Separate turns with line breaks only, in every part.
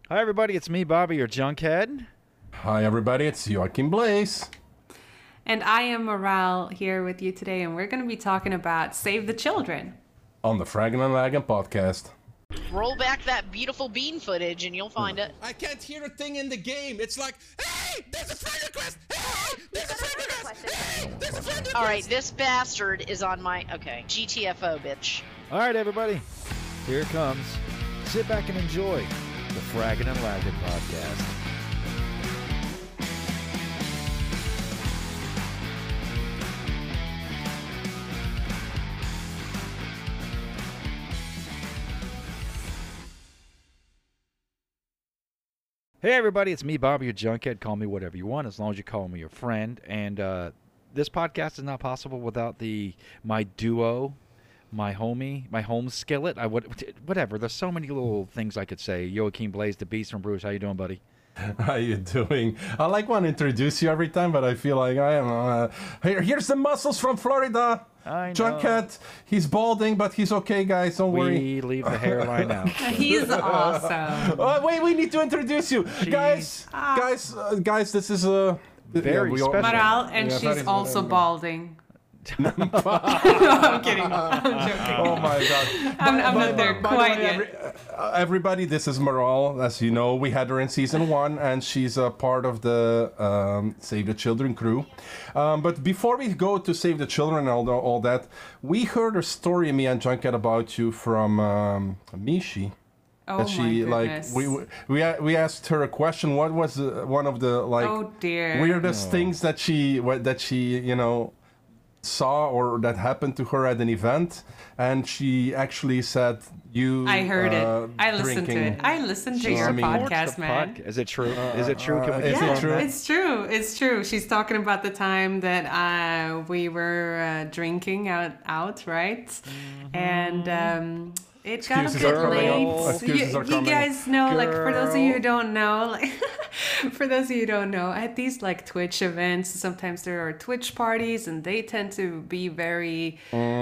Hi, everybody. It's me, Bobby, your junkhead.
Hi, everybody. It's Joachim Blaze.
And I am Morale here with you today, and we're going to be talking about Save the Children.
On the Fraggin' and Laggin' podcast.
Roll back that beautiful bean footage and you'll find it.
I can't hear a thing in the game. It's like, hey, there's a friend request. Hey, there's a friend request. Hey, there's a friend request.
All right, this bastard is on my... Okay, GTFO, bitch.
All right, everybody. Here it comes. Sit back and enjoy the Fraggin' and Laggin' podcast. Hey everybody, it's me, Bobby, your junkhead. Call me whatever you want, as long as you call me your friend. And this podcast is not possible without my duo, my homie, my home skillet. Whatever. There's so many little things I could say. Joachim Blaze, the Beast from Bruce. How you doing, buddy?
How you doing? I want to introduce you every time, but I feel like I am. Here's the muscles from Florida.
I know.
Junket. He's balding, but he's okay, guys. Don't worry.
We leave the hairline out.
He's awesome.
Oh, wait, we need to introduce you, guys. Guys, this is a
Very special.
Morale, and
Yeah, that
she's
is
also
what
balding. No, I'm kidding. I'm joking.
Oh my god.
I'm not there
By the
quite
way,
yet.
everybody, this is Morale. As you know, we had her in season 1, and she's a part of the Save the Children crew. But before we go to Save the Children and all that, we heard a story, me and Junket, about you from Mishi.
Oh
That she
my goodness.
we asked her a question. What was one of the
Oh dear.
weirdest things that she saw or that happened to her at an event? And she actually said
I heard it. I listened to
drinking.
it. I listened to
She
your
supports
podcast, man.
Is it true? Is it true? Can we
is it
confirm
true?
that?
It's true. It's true. She's talking about the time that we were drinking out, right?
Mm-hmm.
And it got a
Excuses
bit
are coming
late.
up. Excuses are
You
coming.
guys know, like, for those of you who
Girl.
don't know, like, for those of you who don't know, at these like Twitch events, sometimes there are Twitch parties, and they tend to be very,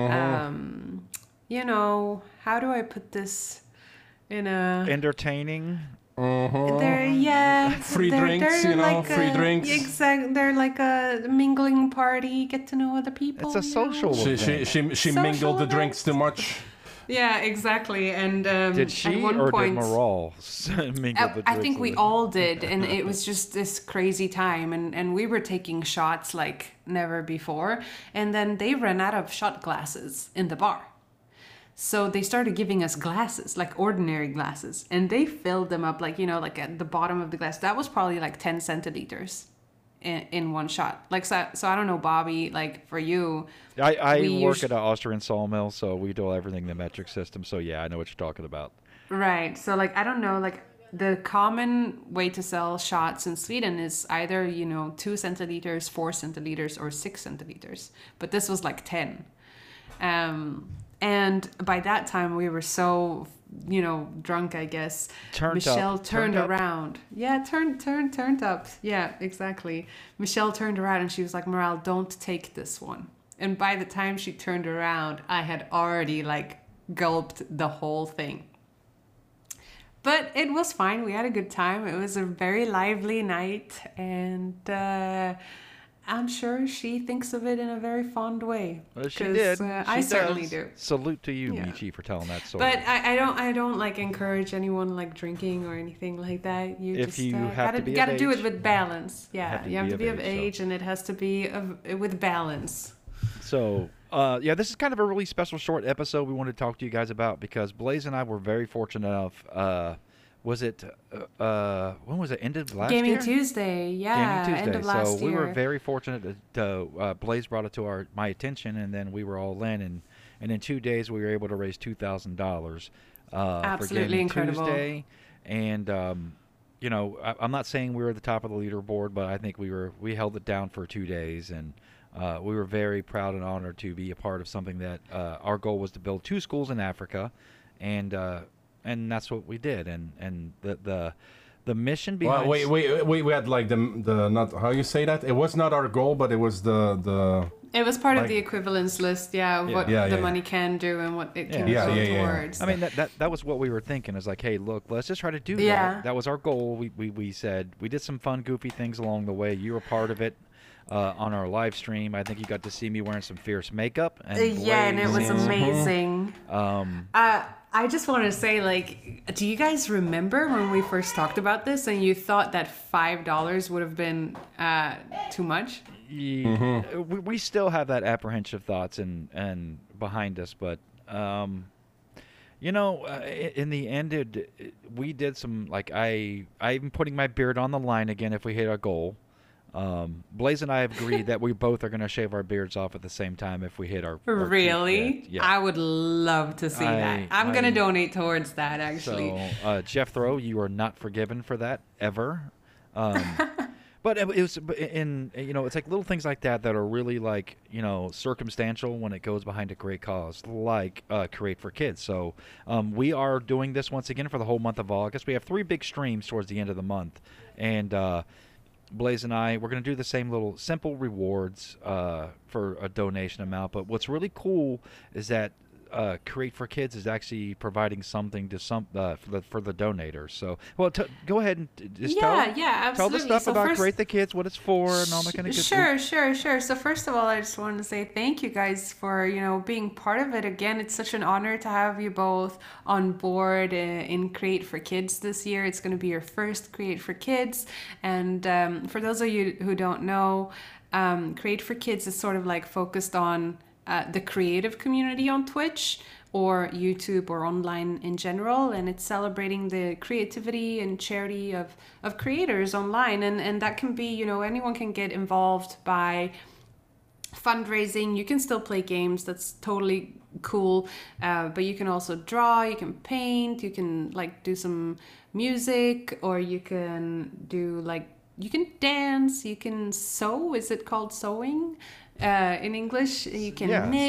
how do I put this in a
Entertaining.
they're
Free drinks, free drinks.
Exactly, they're like a mingling party. Get to know other people.
It's a social event.
She
Social
mingled the
event.
drinks too much.
Yeah, exactly. And
Did she
at one
or
point,
did Morale mingle the
I
drinks
think we
with-
all did, and it was just this crazy time, and we were taking shots like never before, and then they ran out of shot glasses in the bar. So they started giving us glasses, like ordinary glasses, and they filled them up like at the bottom of the glass. That was probably like 10 centiliters in one shot. Like so I don't know, Bobby, like for you.
I
we
work
usu-
at an Austrian sawmill, so we do everything in the metric system. So yeah, I know what you're talking about.
Right. So like I don't know, like the common way to sell shots in Sweden is either 2 centiliters, 4 centiliters, or 6 centiliters. But this was like 10. And by that time we were so drunk, I guess. Michelle turned
up.
around. Yeah, turned up. Yeah, exactly. Michelle turned around and she was like, "Morale, don't take this one." And by the time she turned around, I had already like gulped the whole thing. But it was fine. We had a good time. It was a very lively night, and I'm sure she thinks of it in a very fond way.
Well, she
'Cause,
did.
I
She
certainly
does.
do.
Salute to you,
Yeah.
Michi, for telling that story.
But I don't like encourage anyone like drinking or anything like that. You
If
just
you have to be of
gotta do
age,
it with balance. Yeah,
have to
you have
be
to
of
be of
age,
age, and it has to be with balance.
So, yeah, this is kind of a really special short episode we wanted to talk to you guys about because Blaze and I were very fortunate enough. Was it, when was it? End of last
Gaming
year?
Tuesday, yeah,
Gaming Tuesday.
end of last
so
year.
we were very fortunate to Blaze brought it to my attention, and then we were all in, and in 2 days we were able to raise $2,000 for
Absolutely
Gaming
incredible.
Tuesday, and I'm not saying we were at the top of the leaderboard, but I think we held it down for 2 days, and we were very proud and honored to be a part of something that our goal was to build 2 schools in Africa, and that's what we did. And The mission
Well,
behind.
we had like the not how you say that. It was not our goal, but it was the.
It was part of
Like-
the equivalence list, of what
Yeah,
the
yeah.
money can do and what it can
Yeah.
go
Yeah.
towards.
I mean, that was what we were thinking. Is like, hey, look, let's just try to do
Yeah.
that. That was our goal. We said we did some fun, goofy things along the way. You were part of it on our live stream. I think you got to see me wearing some fierce makeup. And
and it was
blazing.
amazing.
Um,
I just wanted to say, like, do you guys remember when we first talked about this and you thought that $5 would have been too much?
we still have that apprehensive thoughts and behind us, but in the end, we did some like I even putting my beard on the line again if we hit our goal. Blaze and I have agreed that we both are going to shave our beards off at the same time if we hit our
Really?
Yeah.
I would love to see that. I'm going to donate towards that, actually.
So, Jeff Throw, you are not forgiven for that ever. But it was it's like little things like that are really like, circumstantial when it goes behind a great cause, like Create for Kids. So we are doing this once again for the whole month of August. We have 3 big streams towards the end of the month. And Blaze and I, we're going to do the same little simple rewards for a donation amount. But what's really cool is that Create for Kids is actually providing something to for the donators. So, well, go ahead and just tell
absolutely.
the stuff
So
about
first-
Create the Kids, what it's for, and all that kind of good stuff.
Sure. So first of all, I just wanted to say thank you guys for, being part of it again. It's such an honor to have you both on board in Create for Kids this year. It's going to be your first Create for Kids. And for those of you who don't know, Create for Kids is sort of like focused on the creative community on Twitch or YouTube or online in general, and it's celebrating the creativity and charity of creators online, and that can be, anyone can get involved by fundraising. You can still play games, that's totally cool, but you can also draw, you can paint, you can like do some music, or you can do like, you can dance, you can sew. Is it called sewing in English? You can knit.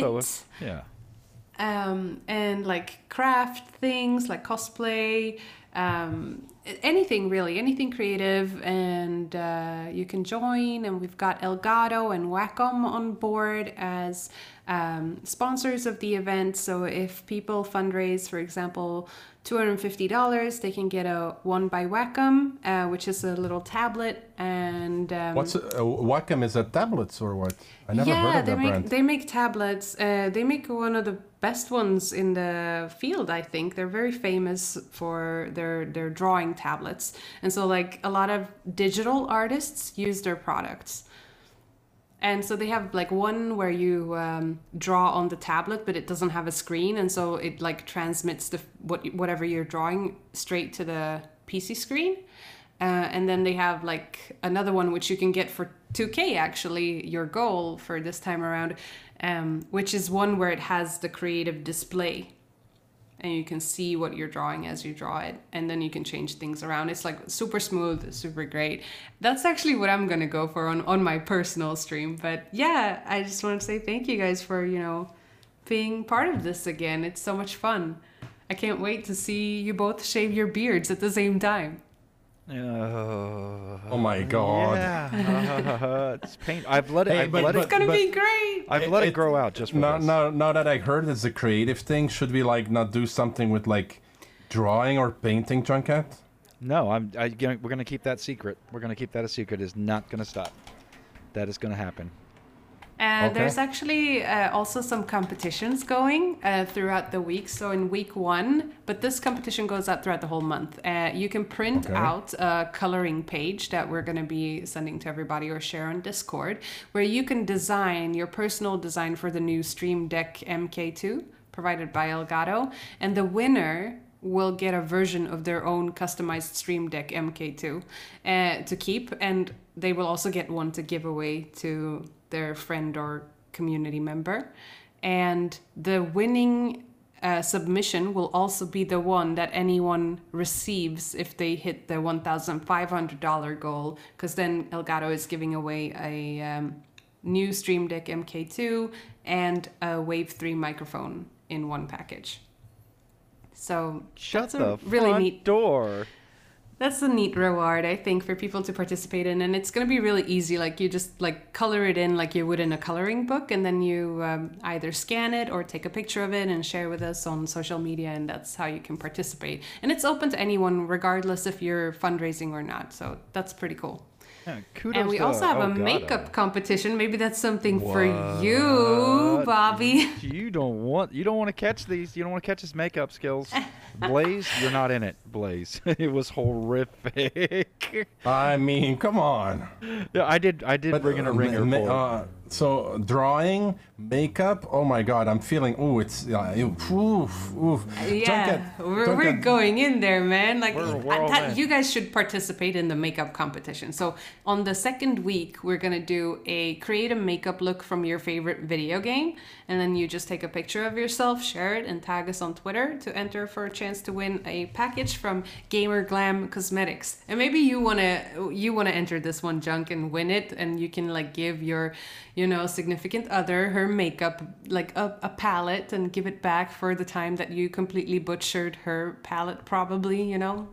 And like craft things like cosplay, anything really, anything creative, and you can join. And we've got Elgato and Wacom on board as sponsors of the event. So if people fundraise, for example, $250, they can get a One by Wacom, which is a little tablet. And
What's Wacom? Is that tablets or what? I never heard of that brand.
they make tablets. They make one of the best ones in the field, I think. They're very famous for their drawing tablets. And so like a lot of digital artists use their products. And so they have like one where you draw on the tablet, but it doesn't have a screen. And so it like transmits whatever you're drawing straight to the PC screen. And then they have like another one, which you can get for 2K, actually, your goal for this time around, which is one where it has the creative display. And you can see what you're drawing as you draw it. And then you can change things around. It's like super smooth, super great. That's actually what I'm going to go for on my personal stream. But yeah, I just want to say thank you guys for, being part of this again. It's so much fun. I can't wait to see you both shave your beards at the same time.
Oh my god.
Yeah. It's pain. I've let it.
Hey,
I've
but-
let
It's
it.
going to be great.
I've let it grow out just for this.
Now that I heard it's a creative thing, should we like not do something with like drawing or painting, Junket?
No, we're gonna keep that secret. We're gonna keep that a secret. It's not gonna stop. That is gonna happen.
And
Okay.
there's actually also some competitions going throughout the week. So in week 1, but this competition goes out throughout the whole month. You can print out a coloring page that we're going to be sending to everybody or share on Discord, where you can design your personal design for the new Stream Deck MK2 provided by Elgato. And the winner will get a version of their own customized Stream Deck MK2 to keep. And they will also get one to give away to their friend or community member. And the winning submission will also be the one that anyone receives if they hit the $1,500 goal, because then Elgato is giving away a new Stream Deck MK2 and a Wave 3 microphone in one package. So
Shut
that's a
the
really
front
neat.
door.
That's a neat reward, I think, for people to participate in, and it's going to be really easy. Like you just like color it in like you would in a coloring book, and then you either scan it or take a picture of it and share with us on social media, and that's how you can participate. And it's open to anyone, regardless if you're fundraising or not. So that's pretty cool.
Yeah, kudos
And we
to-
also have
oh,
a
God,
makeup competition. Maybe that's something for you, Bobby.
You don't want to catch these. You don't want to catch his makeup skills. Blaze, you're not in it, Blaze. It was horrific.
I mean, come on.
Yeah, I did bring in a ringer for it.
So drawing, makeup. Oh my God, I'm feeling. Oh, it's oof.
Yeah, we're going in there, man. Like
We're all in.
you guys should participate in the makeup competition. So on the second week, we're gonna do a create a makeup look from your favorite video game, and then you just take a picture of yourself, share it, and tag us on Twitter to enter for a chance to win a package from Gamer Glam Cosmetics. And maybe you wanna enter this one, Junk, and win it, and you can like give your significant other her makeup, like a palette, and give it back for the time that you completely butchered her palette, probably,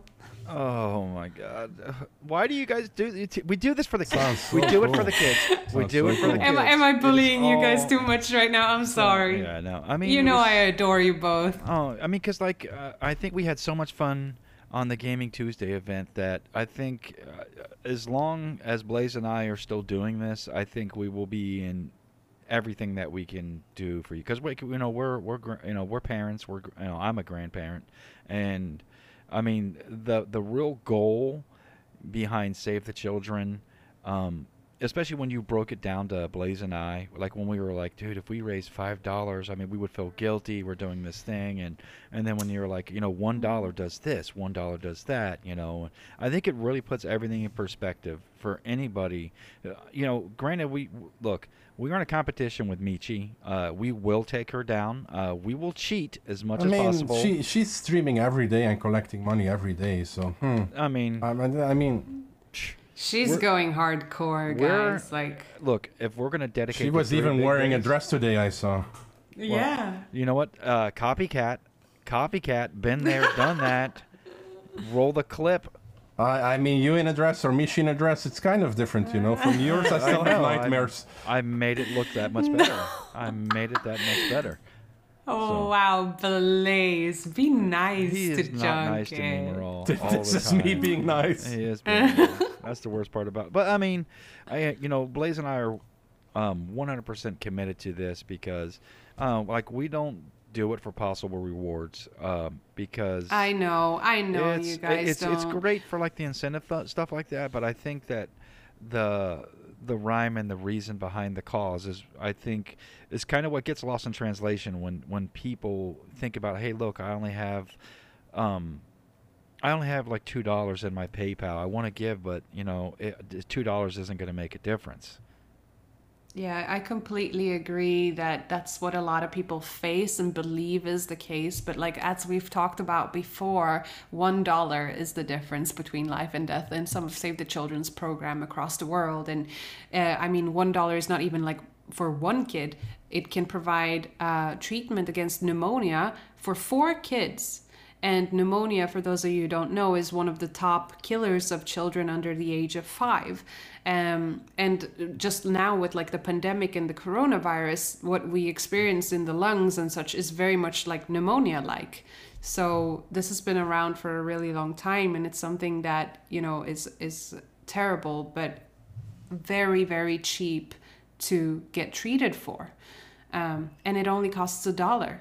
Oh my God! Why do you guys do? We do this for the kids.
Sounds
We
so
do it for
cool.
the kids. We
Sounds
do
so
it for the
cool.
kids.
Am I
It is
bullying you guys
all-
too much right now? I'm sorry.
Yeah, no. I mean,
You
it
know
was-
I adore you both.
Oh, I mean, because like I think we had so much fun on the Gaming Tuesday event that I think as long as Blaze and I are still doing this, I think we will be in everything that we can do for you. Because we're parents. I'm a grandparent, and I mean the real goal behind Save the Children. Especially when you broke it down to Blaze and I, like when we were like, dude, if we raise $5, I mean, we would feel guilty. We're doing this thing, and then when you're like, $1 does this, $1 does that, I think it really puts everything in perspective for anybody. Granted, we're in a competition with Michi. We will take her down. We will cheat as much
I
as
mean,
possible.
she's streaming every day and collecting money every day. So,
I mean,
I mean,
She's going hardcore, guys. Like,
look, if we're gonna dedicate,
she
the
was
3
even
big
wearing a
days-
dress today. I saw.
yeah.
You know what? Copycat, been there, done that. Roll the clip.
I mean, you in a dress or Michi in a dress, it's kind of different, From yours, I still have
know,
nightmares.
I made it look that much better. I made it that much better.
Oh,
So-
wow, Blaze. Be nice
He
to
is not nice to me,
Junket.
Moral.
This is me being nice.
He is being nice. That's the worst part about it. But I mean, Blaze and I are 100% committed to this because, we don't do it for possible rewards because
I know you guys
it's
don't.
it's great for like the incentive stuff like that, but I think that the rhyme and the reason behind the cause is kind of what gets lost in translation when people think about, hey, look, I only have like $2 in my PayPal. I want to give, but $2 isn't going to make a difference.
Yeah, I completely agree that that's what a lot of people face and believe is the case. But like as we've talked about before, $1 is the difference between life and death in some of Save the Children's program across the world. And I mean, $1 is not even like for one kid. It can provide treatment against pneumonia for 4 kids. And pneumonia, for those of you who don't know, is one of the top killers of children under the age of 5. And just now with like the pandemic and the coronavirus, what we experience in the lungs and such is very much like pneumonia-like. So this has been around for a really long time, and it's something that, is terrible, but very, very cheap to get treated for. And it only costs $1.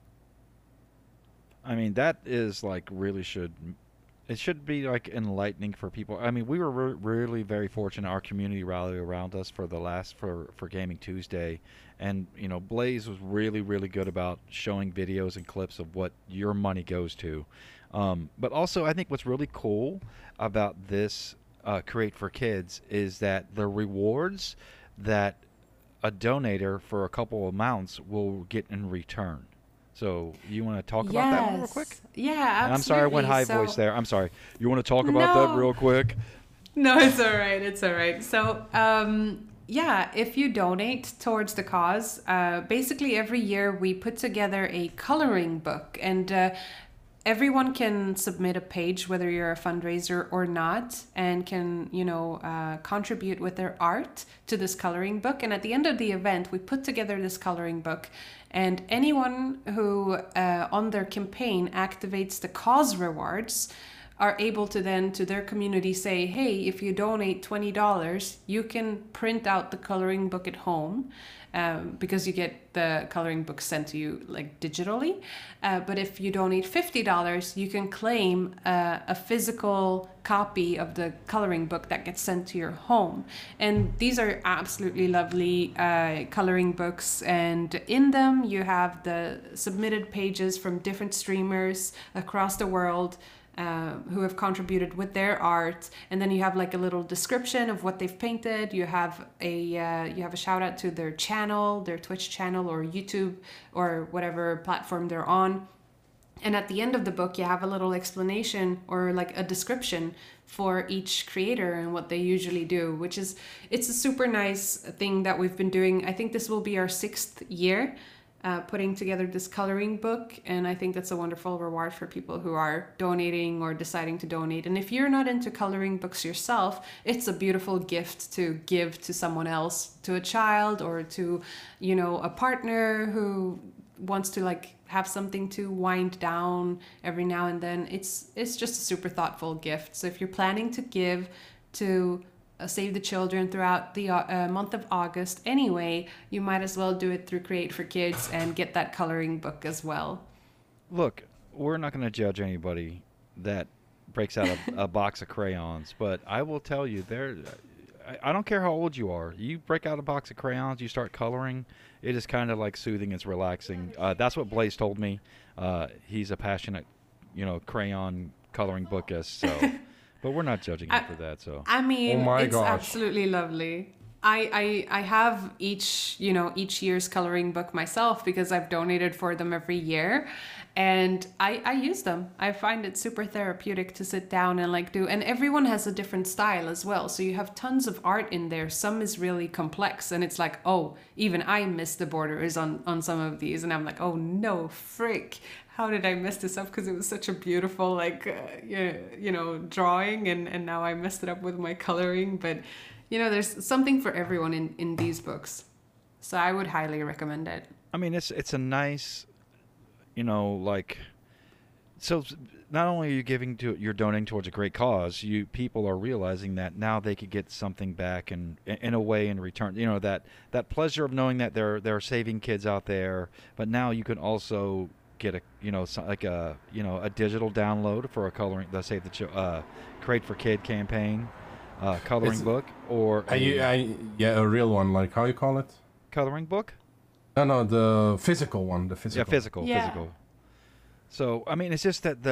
I mean, that is like really it should be like enlightening for people. I mean, we were really very fortunate. Our community rallied around us for for Gaming Tuesday, and Blaze was really, really good about showing videos and clips of what your money goes to. But also, I think what's really cool about this Create for Kids is that the rewards that a donator for a couple amounts will get in return. So you want to talk about that one real quick?
Yeah, absolutely.
And I'm sorry I went high voice there. I'm sorry. You want to talk about that real quick?
No, it's all right. It's all right. So, if you donate towards the cause, basically every year we put together a coloring book. And everyone can submit a page, whether you're a fundraiser or not, and can, contribute with their art to this coloring book. And at the end of the event, we put together this coloring book, and anyone who on their campaign activates the cause rewards are able to then to their community say, hey, if you donate $20, you can print out the coloring book at home, because you get the coloring book sent to you like digitally. But if you donate $50, you can claim a physical copy of the coloring book that gets sent to your home. And these are absolutely lovely coloring books. And in them, you have the submitted pages from different streamers across the world who have contributed with their art, and then you have like a little description of what they've painted. You have a shout out to their channel, their Twitch channel or YouTube or whatever platform they're on. And at the end of the book, you have a little explanation or like a description for each creator and what they usually do, it's a super nice thing that we've been doing. I think this will be our 6th year putting together this coloring book, and I think that's a wonderful reward for people who are donating or deciding to donate. And if you're not into coloring books yourself, it's a beautiful gift to give to someone else, to a child or to, a partner who wants to like have something to wind down every now and then. It's just a super thoughtful gift. So if you're planning to give to Save the Children throughout the month of August anyway, you might as well do it through Create for Kids and get that coloring book as well.
Look, we're not going to judge anybody that breaks out a box of crayons, but I will tell you, I don't care how old you are. You break out a box of crayons, you start coloring, it is kind of like soothing, it's relaxing. That's what Blaze told me. He's a passionate, crayon coloring bookist, so... But we're not judging him for that, so.
I mean, it's
gosh.
absolutely lovely. I have each year's coloring book myself because I've donated for them every year, and I use them. I find it super therapeutic to sit down and like do, and everyone has a different style as well. So you have tons of art in there. Some is really complex, and it's like, oh, even I miss the borders on some of these, and I'm like, oh no, frick. How did I mess this up? Because it was such a beautiful, drawing, and now I messed it up with my coloring. But, there's something for everyone in these books. So I would highly recommend it.
I mean, it's a nice, so not only are you you're donating towards a great cause, people are realizing that now they could get something back in a way in return. That pleasure of knowing that they're saving kids out there, but now you can also get a digital download for a coloring, the Save the Create for Kid campaign coloring book, or
a real one, like how you call it?
Coloring book?
No, the physical one,
Yeah, physical. So I mean, it's just that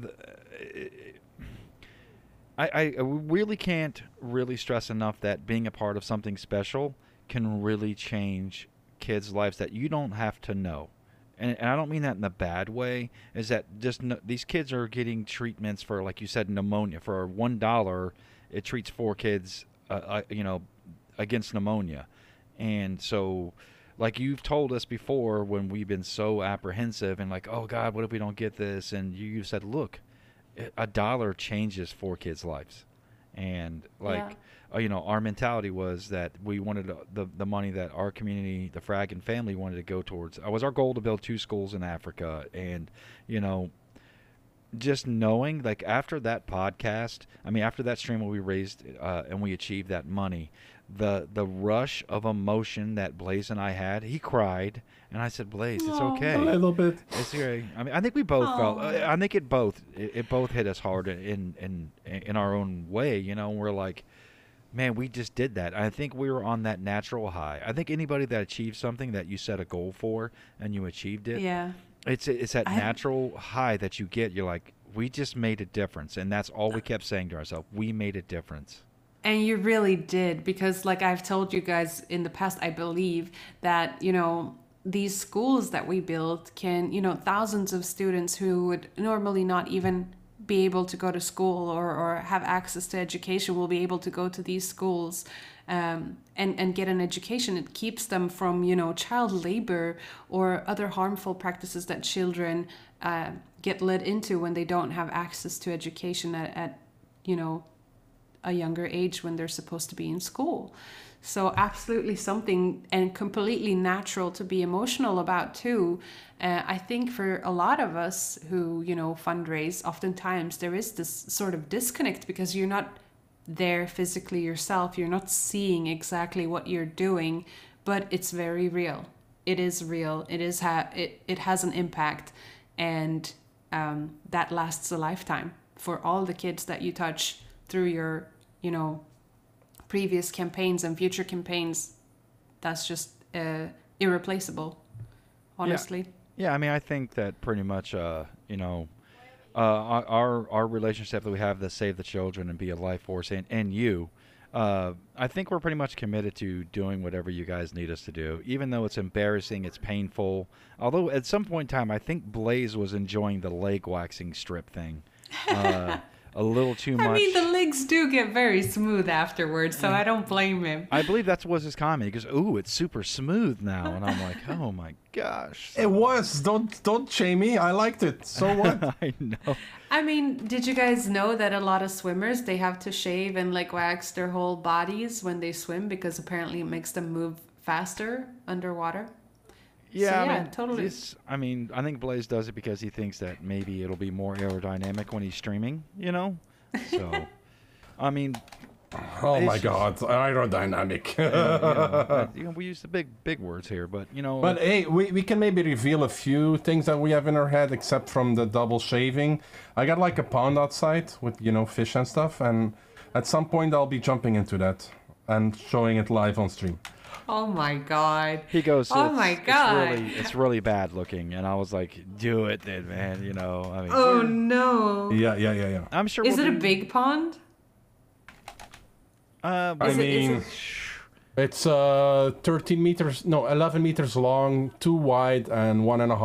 I really can't really stress enough that being a part of something special can really change kids' lives that you don't have to know. And I don't mean that in a bad way, is that just these kids are getting treatments for, like you said, pneumonia. For $1, it treats 4 kids, against pneumonia. And so, like you've told us before when we've been so apprehensive and like, oh, God, what if we don't get this? And you said, look, $1 changes 4 kids' lives. And, our mentality was that we wanted the money that our community, the Fraggin family, wanted to go towards. It was our goal to build 2 schools in Africa. And, just knowing, like, after that podcast, after that stream where we raised and we achieved that money, the rush of emotion that Blaze and I had, he cried. And I said, Blaze, it's okay.
A little bit.
It's okay. I think we both felt. I think it both hit us hard in our own way. We're like, man, we just did that. I think we were on that natural high. I think anybody that achieves something that you set a goal for and you achieved it, it's that natural high that you get. You're like, we just made a difference, and that's all we kept saying to ourselves. We made a difference.
And you really did, because like I've told you guys in the past, I believe that, these schools that we build can, thousands of students who would normally not even be able to go to school or have access to education will be able to go to these schools and get an education. It keeps them from, child labor or other harmful practices that children get led into when they don't have access to education at a younger age when they're supposed to be in school. So absolutely something, and completely natural to be emotional about too. I think for a lot of us who, fundraise, oftentimes there is this sort of disconnect because you're not there physically yourself. You're not seeing exactly what you're doing, but it's very real. It is real. It is it has an impact, and that lasts a lifetime for all the kids that you touch through your, previous campaigns and future campaigns. That's just irreplaceable, honestly.
Yeah, I mean, I think that pretty much, our relationship that we have, the Save the Children and Be a Life Force, and you, I think we're pretty much committed to doing whatever you guys need us to do, even though it's embarrassing, it's painful. Although at some point in time, I think Blaze was enjoying the leg waxing strip thing. A little too much.
I mean, the legs do get very smooth afterwards, so I don't blame him.
I believe that was his comment. He goes, "Ooh, it's super smooth now," and I'm like, "Oh my gosh!"
It was. Don't shame me. I liked it. So what?
I know.
I mean, did you guys know that a lot of swimmers, they have to shave and wax their whole bodies when they swim because apparently it makes them move faster underwater?
Yeah,
So,
I
yeah,
mean,
totally.
I think Blaze does it because he thinks that maybe it'll be more aerodynamic when he's streaming, So, I mean,
Oh my
It's
God, aerodynamic.
we use the big words here, but
But hey, we can maybe reveal a few things that we have in our head, except from the double shaving. I got like a pond outside with fish and stuff, and at some point I'll be jumping into that and showing it live on stream.
Oh my God.
he goes,
Oh my God.
it's really bad looking, and I was like, do it then, man. I mean,
Oh no.
Yeah.
I'm sure.
Is
we'll
it a
be-
big pond?
I
Is it- is
mean,
it-
it's 13 meters, no, 11 meters long, 2 wide, and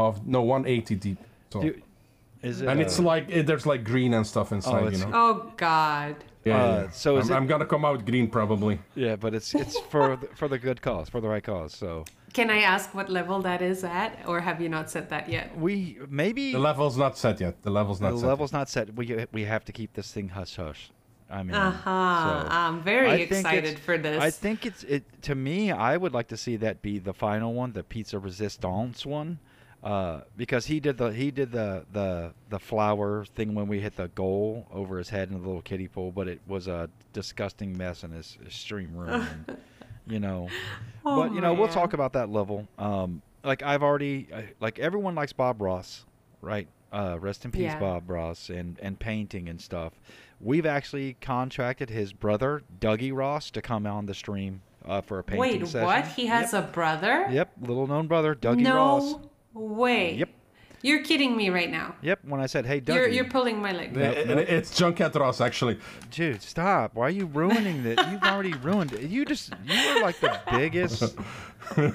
180 deep. So.
Is it?
And it's like there's like green and stuff inside,
it's-
Oh God.
Yeah.
so is
I'm gonna come out green probably.
Yeah, but it's for the good cause, for the right cause. So
Can I ask what level that is at, or have you not said that yet?
we maybe
The level's not set yet. The level's not set.
level's not set. We have to keep this thing hush hush. I mean, so
I'm
I
very
think
excited
it's-
for this.
I think to me, I would like to see that be the final one, the Pizza Resistance one, because he did the flower thing when we hit the goal over his head in the little kiddie pool, but it was a disgusting mess in his stream room. And,
Oh,
but we'll
man.
talk about that level. Like I've already like everyone likes Bob Ross, right? Rest in peace,
Yeah.
Bob Ross, and painting and stuff. We've actually contracted his brother, Dougie Ross, to come on the stream for a painting
Wait,
session.
what? He has a brother?
Yep, little known brother, Dougie
No
Ross.
way.
Yep.
You're kidding me right now.
Yep, when I said, hey, Dougie.
You're pulling my leg.
It's Junket Ross actually.
Dude, stop. Why are you ruining it? You've already ruined it. You were like the biggest thing.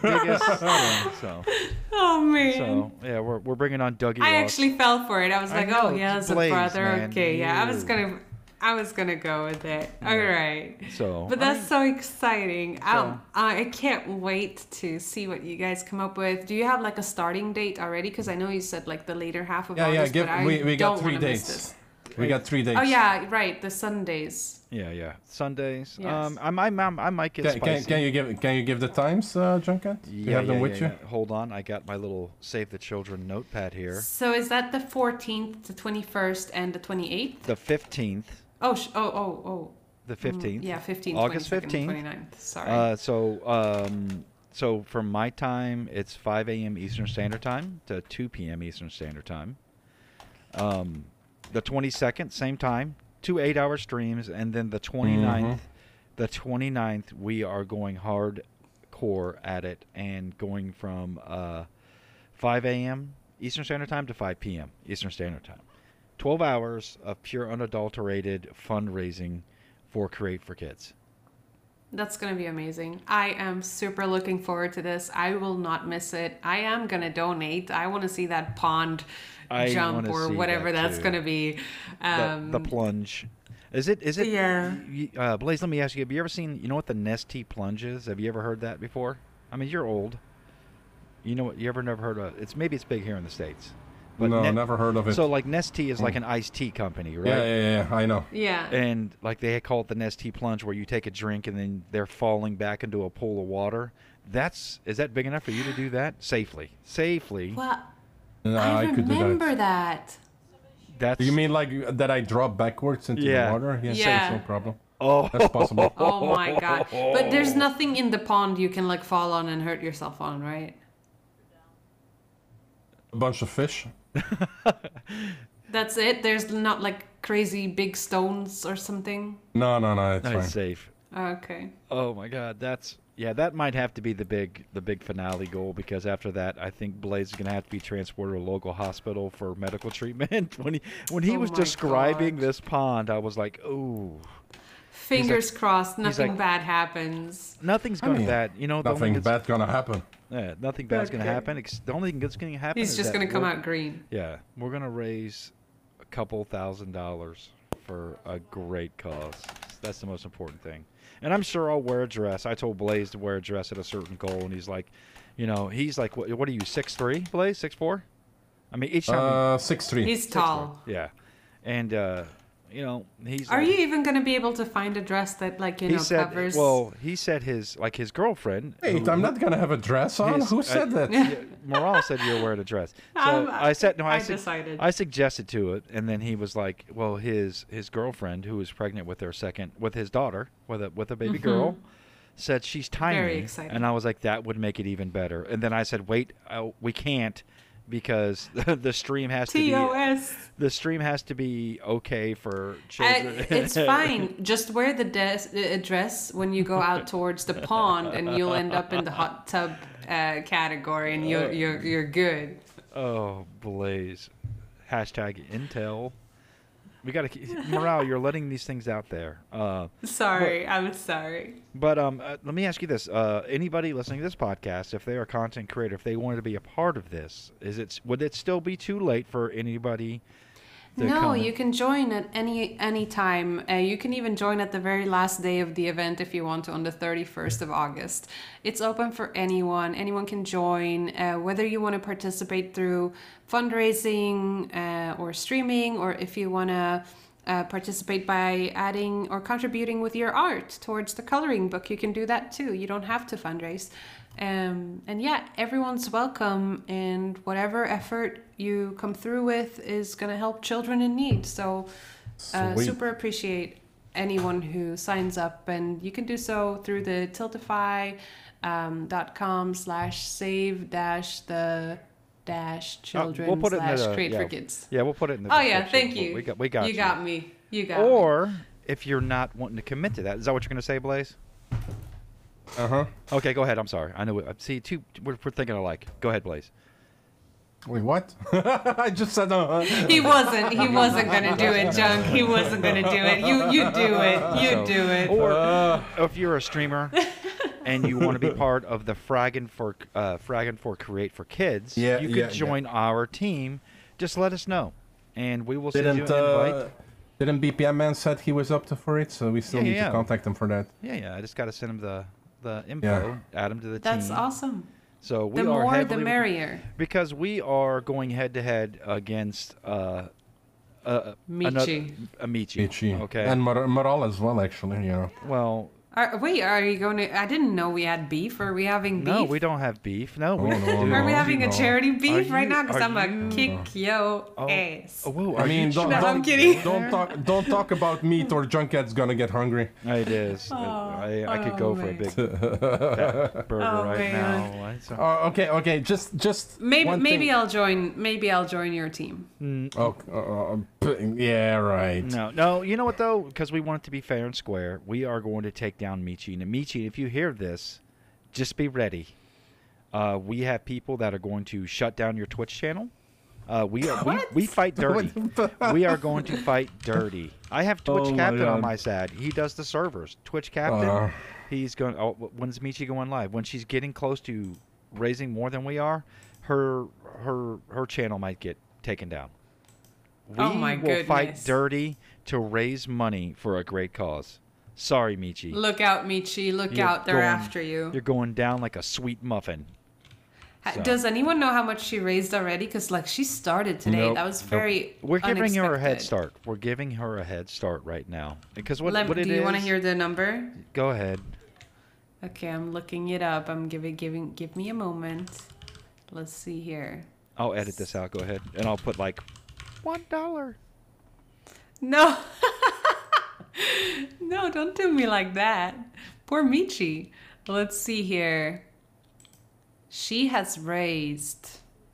So,
Oh man.
so yeah, we're bringing on Dougie
I
Ross.
actually fell for it. I was
I
like,
know,
oh, he
it's
has a
Blaze,
brother.
man.
Okay, yeah.
You.
I was gonna go with it. All right.
So,
But that's so exciting.
So-
I can't wait to see what you guys come up with. Do you have like a starting date already? Because I know you said like the later half of August, but I
we got
don't
3
wanna miss
dates.
this.
We got 3 dates.
Oh yeah, right. The Sundays.
Yeah. Sundays.
Yes.
I might get spicy.
Can you give the times, Junket? You have them with you?
Yeah. Hold on, I got my little Save the Children notepad here.
So is that the 14th, the 21st, and the 28th?
The 15th.
Oh.
The 15th.
Yeah, 15th.
August
22nd,
15th.
29th. Sorry.
So from my time, it's 5 a.m. Eastern Standard Time to 2 p.m. Eastern Standard Time. The 22nd, same time, 2 8-hour streams, and then the 29th, the 29th, we are going hardcore at it and going from 5 a.m. Eastern Standard Time to 5 p.m. Eastern Standard Time. 12 hours of pure unadulterated fundraising for Create for Kids.
That's going to be amazing. I am super looking forward to this. I will not miss it. I am going to donate. I want to see that pond jump
wanna
or
see
whatever
that
that's
too.
going to be.
The plunge. Is it?
Yeah.
Blaze, let me ask you, have you ever seen, you know what the Nestea plunge is? Have you ever heard that before? I mean, you're old. You know what, never heard of it? Maybe it's big here in the States.
No, never heard of it.
So like Nestea is like an iced tea company, right?
Yeah, I know.
Yeah.
And like they call it the Nestea plunge, where you take a drink and then they're falling back into a pool of water. Is that big enough for you to do that safely?
Well,
No,
I
could do
remember
that.
that.
You mean like that I drop backwards into
Yeah.
the water? Yes,
Yeah.
that's no problem.
Oh,
That's possible.
Oh my god. But there's nothing in the pond you can like fall on and hurt yourself on, right?
A bunch of fish.
That's it? There's not like crazy big stones or something?
No, it's
That's
fine.
safe.
Okay.
Oh my God, that might have to be the big finale goal, because after that, I think Blaze is gonna have to be transported to a local hospital for medical treatment. When he
Oh
was
my
describing
God.
this pond, I was like, ooh,
Fingers crossed, nothing
like-
bad happens.
nothing's going to bad. You know, the only
Nothing
thing's-
bad gonna happen.
Yeah, nothing bad's gonna
Okay.
happen. The only thing that's gonna happen
He's
is
just
that
gonna come
we're-
out green.
Yeah, we're gonna raise a couple $1,000s for a great cause. That's the most important thing. And I'm sure I'll wear a dress. I told Blaze to wear a dress at a certain goal, and he's like, what are you, 6'3", Blaze, 6'4"? I mean, each time.
6'3".
He's tall.
Yeah, and he's.
Are
like,
you even gonna be able to find a dress that like
He said.
covers?
Well, he said his girlfriend.
Wait, I'm not gonna have a dress on. Who said that?
Morale said you were wearing a dress. So I said no. I decided. I suggested to it, and then he was like, "Well, his girlfriend, who was pregnant with his daughter, with a baby girl, said she's tiny."
Very exciting.
And I was like, "That would make it even better." And then I said, "Wait, we can't." Because the stream has to be
TOS.
the stream has to be okay for children.
It's fine. Just wear the dress when you go out towards the pond, and you'll end up in the hot tub category, and you're good.
Oh, Blaze. Hashtag Intel. We got to Morale, you're letting these things out there.
Sorry, I'm sorry.
But let me ask you this: anybody listening to this podcast, if they are a content creator, if they wanted to be a part of this, would it still be too late for anybody?
No, you can join at any time. You can even join at the very last day of the event if you want to, on the 31st of August. It's open for anyone. Anyone can join, whether you want to participate through fundraising or streaming, or if you want to participate by adding or contributing with your art towards the coloring book. You can do that too. You don't have to fundraise. And yeah, everyone's welcome, and whatever effort you come through with is going to help children in need. So
Sweet.
super appreciate anyone who signs up, and you can do so through the tiltify.com/save-the-children
We'll put it in the,
create for
yeah.
kids.
Yeah, we'll put it in the
Oh yeah,
description.
thank you.
We got
You got me. You got me.
Or if you're not wanting to commit to that, is that what you're going to say, Blaze? Okay, go ahead. I'm sorry. I know. See, we're thinking alike. Go ahead, Blaze.
Wait, what? I just said.
He wasn't gonna do it, Junk. He wasn't gonna do it. You do it. You do it.
Or if you're a streamer and you want to be part of the Fraggin' for Create for Kids,
Yeah,
you could
yeah,
join our team. Just let us know, and we will send you an invite.
Didn't BPM Man said he was up for it, so we still need
Yeah.
to contact him for that.
Yeah. I just got to send him the info,
Yeah.
add him to the
That's
team.
awesome.
So we
The
are
more, the
heavily-
merrier.
because we are going head to head against
Michi.
Michi.
Ichi.
Okay.
And Moral as well, actually. Yeah.
Well,
Wait, are you going to? I didn't know we had beef. Are we having beef?
no, we don't have beef. No, we
Oh,
don't.
no,
do-
Are we having a
No.
charity beef
Are
right
you-
now? Because
are
I'm gonna
you-
kick yo ass.
Oh, whoa,
I mean,
No, I'm kidding.
Don't talk about meat, or Junket's gonna get hungry.
It is. I could go for a
man.
big fat burger
Oh,
right
man.
now. It's,
Okay. Just
Maybe
one
maybe
thing.
I'll join. Maybe I'll join your team.
Yeah, right.
No. You know what though? Because we want it to be fair and square, we are going to take down Michi. And Michi, if you hear this, just be ready. We have people that are going to shut down your Twitch channel. We fight dirty. We are going to fight dirty. I have Twitch
Oh my
Captain on
God.
my side. He does the servers. Twitch Captain. He's going. Oh, when's Michi going live? When she's getting close to raising more than we are, her channel might get taken down. We
Oh my
will fight
goodness.
dirty to raise money for a great cause. Sorry, Michi.
Look out, Michi. Look
You're
out. They're
going-
after you.
You're going down like a sweet muffin. So.
Does anyone know how much she raised already? Because, like, she started today.
Nope,
That was
nope.
very
We're giving her a head
unexpected.
start. We're giving her a head start right now. Because what
Do
it
you want to
is-
hear the number?
Go ahead.
Okay, I'm looking it up. I'm give me a moment. Let's see here.
I'll edit this out. Go ahead, and I'll put like $1.
No. No, don't do me like that. Poor Michi. Let's see here. She has raised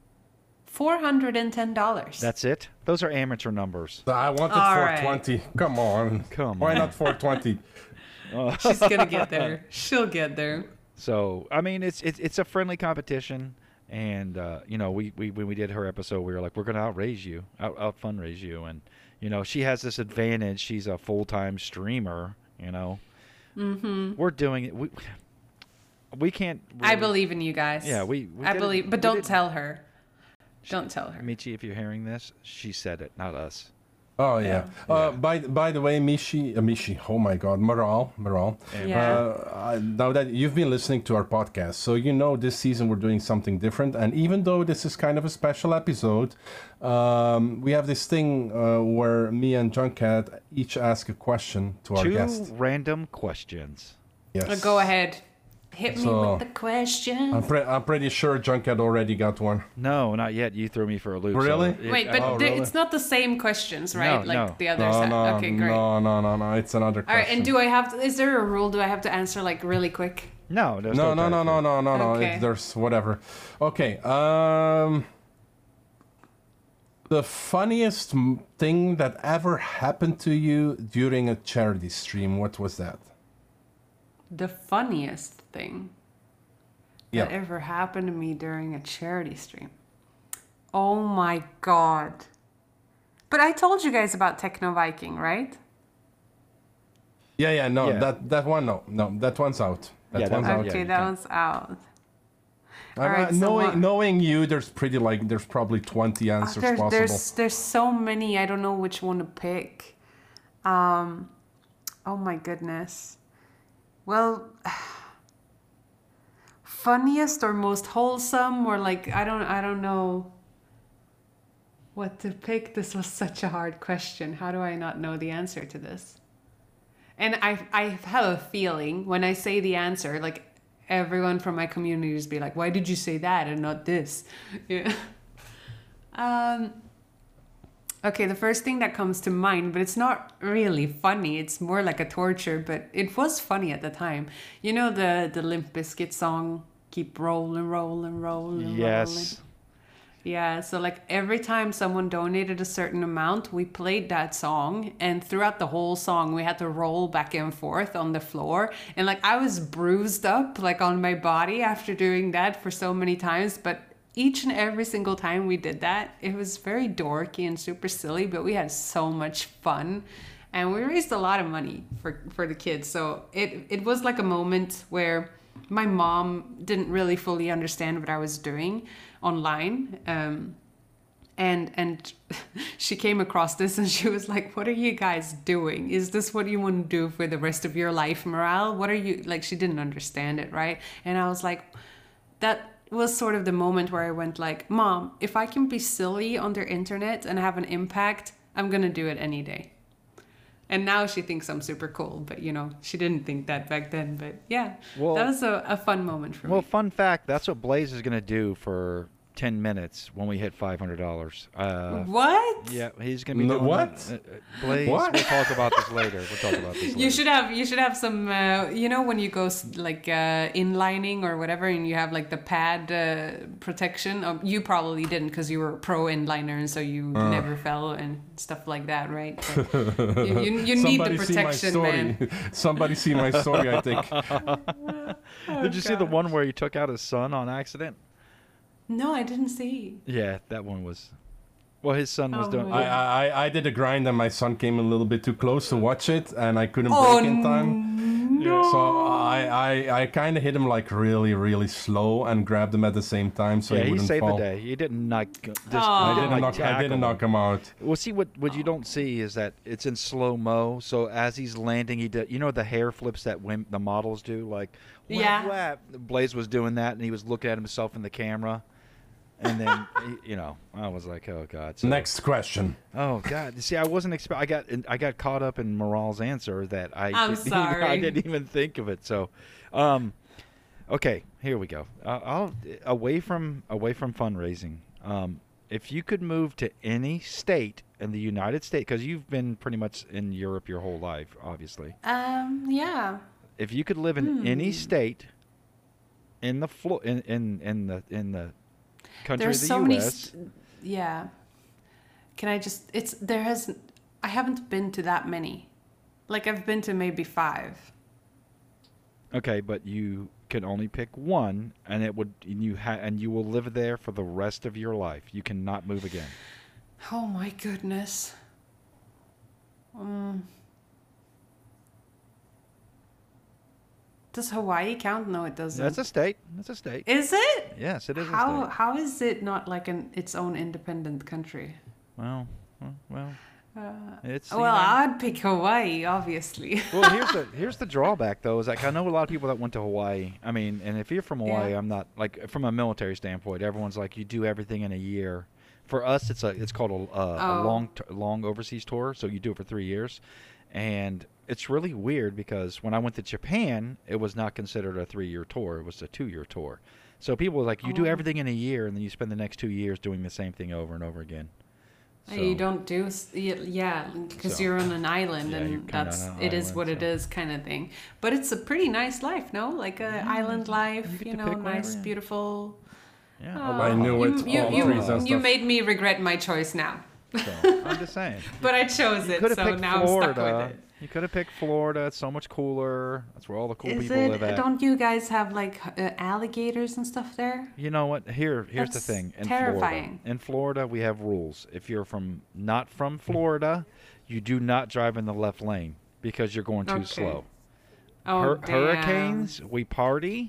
$410.
That's it. Those are amateur numbers.
I wanted
All right.
420. Come on.
Come
Why
on.
not 420?
She's gonna get there. She'll get there.
So I mean, it's a friendly competition, and you know, we when we did her episode, we were like, we're gonna outraise you, out fundraise you, and you know, she has this advantage. She's a full-time streamer. You know, we're doing it. We can't.
I
really-
believe in you guys.
Yeah, we
I
did it-
believe, but
we
don't
did-
tell her. Don't tell her.
Michi, if you're hearing this, she said it, not us.
Oh yeah.
Yeah.
By the way, Michi. Oh my God, Moral.
Yeah.
Now that you've been listening to our podcast, so you know this season we're doing something different. And even though this is kind of a special episode, we have this thing where me and Junkat each ask a question to our
Two
guest.
random questions.
Yes.
Go ahead. Hit me
So,
with the question.
I'm pretty sure Junkat already got one.
No, not yet. You threw me for a loop. so
Really?
Wait, but
Oh, really?
it's not the same questions, right?
No,
like
no.
the other
No,
side.
no,
Okay, great.
no. It's another
All
question.
right, and do I have to, is there a rule? Do I have to answer like really quick?
No, there's
No.
time for it.
Okay.
There's whatever. Okay. The funniest thing that ever happened to you during a charity stream. What was that?
The funniest thing
Yeah.
that ever happened to me during a charity stream. Oh my God. But I told you guys about Techno Viking, right?
Yeah. No,
Yeah.
that one. No, that one's out. That
Yeah, that
one's
one-
out.
yeah,
Okay,
you
that
can.
one's out.
Alright,
so what-
knowing you, there's probably 20 answers possible.
There's so many. I don't know which one to pick. Oh my goodness. Well, funniest or most wholesome, or like I don't know what to pick. This was such a hard question. How do I not know the answer to this? And I have a feeling when I say the answer, like everyone from my community just be like, "Why did you say that and not this?" Yeah. Okay, the first thing that comes to mind, but it's not really funny. It's more like a torture, but it was funny at the time. You know the Limp Bizkit song, "Keep rolling, rolling, rolling, rolling."
Yes.
Yeah, so like every time someone donated a certain amount, we played that song, and throughout the whole song, we had to roll back and forth on the floor. And like I was bruised up like on my body after doing that for so many times, but each and every single time we did that, it was very dorky and super silly, but we had so much fun. And we raised a lot of money for the kids. So it was like a moment where my mom didn't really fully understand what I was doing online. And she came across this and she was like, "What are you guys doing? Is this what you want to do for the rest of your life, Morale? What are you," like, she didn't understand it, right? And I was like, that was sort of the moment where I went like, "Mom, if I can be silly on their internet and have an impact, I'm going to do it any day." And now she thinks I'm super cool, but you know, she didn't think that back then. But yeah,
Well-
that was a fun moment for
Well,
me.
fun fact, that's what Blaze is going to do for 10 minutes when we hit $500.
What?
Yeah, he's going to be
No,
doing
what?
Blaze,
What?
we'll talk about this later.
You should have some you know, when you go like inlining or whatever, and you have like the pad protection. You probably didn't because you were a pro inliner, and so you never fell and stuff like that, right? But you need the protection, man.
Somebody see my story, I think.
Did you see the one where he took out his son on accident?
No, I didn't see.
Yeah, that one was Well, his son was
Oh,
doing.
my
I did a grind and my son came a little bit too close to watch it and I couldn't
Oh,
break in time.
no.
So I kind of hit him like really, really slow and grabbed him at the same time so
Yeah,
he
he
wouldn't
saved
fall.
the day. He didn't knock. Just,
Aw.
I
he
didn't,
like,
I didn't
tackle
knock him out.
Well, see what you don't see is that it's in slow mo. So as he's landing, he did. You know the hair flips that the models do, like whap,
Yeah.
whap. Blaze was doing that, and he was looking at himself in the camera, and then I was like, oh god. So,
Next question.
Oh god. See, I wasn't I got caught up in Moral's answer that
I'm
didn't-
sorry.
I didn't even think of it. So, okay, here we go. I'll away from fundraising. If you could move to any state in the United States, because you've been pretty much in Europe your whole life, obviously.
Yeah.
If you could live in any state in the in the country
There's
of the
so many.
U.S.
Yeah. Can I just? I haven't been to that many. Like I've been to maybe 5.
Okay, but you can only pick one, and you will live there for the rest of your life. You cannot move again.
Oh my goodness. Does Hawaii count? No, it doesn't.
That's a state. That's a state.
Is it?
Yes, it is a
How
state.
how is it not like its own independent country?
Well, it's. you
Well,
know-
I'd pick Hawaii, obviously.
Well, here's the drawback though. Is like I know a lot of people that went to Hawaii. I mean, and if you're from Hawaii,
Yeah.
I'm not like from a military standpoint. Everyone's like you do everything in a year. For us, it's called a
Oh.
long overseas tour. So you do it for 3 years, and it's really weird because when I went to Japan, it was not considered a 3-year tour. It was a 2-year tour. So people were like, you do
Oh.
everything in a year, and then you spend the next 2 years doing the same thing over and over again.
You don't do, yeah, because
So-
you're on an island,
Yeah, you're
and
kinda
that's
on an
it is
island,
what it
so-
is, kind of thing. But it's a pretty nice life, no? Like a island life,
get
you
to
know,
pick whatever,
nice,
yeah.
beautiful.
Yeah,
Oh,
I knew it,
You,
all
you,
trees and
you
stuff.
made me regret my choice now,
so I'm just saying.
but I chose it,
Could have
so
picked
now I'm stuck
Florida.
with it.
You could have picked Florida. It's so much cooler. That's where all the cool
Is
people
it?
live at.
Don't you guys have like alligators and stuff there?
You know what? Here's the
That's
thing. In
terrifying.
Florida, in Florida, we have rules. If you're not from Florida, you do not drive in the left lane because you're going too
Okay.
slow.
Oh, damn.
Hurricanes, we party,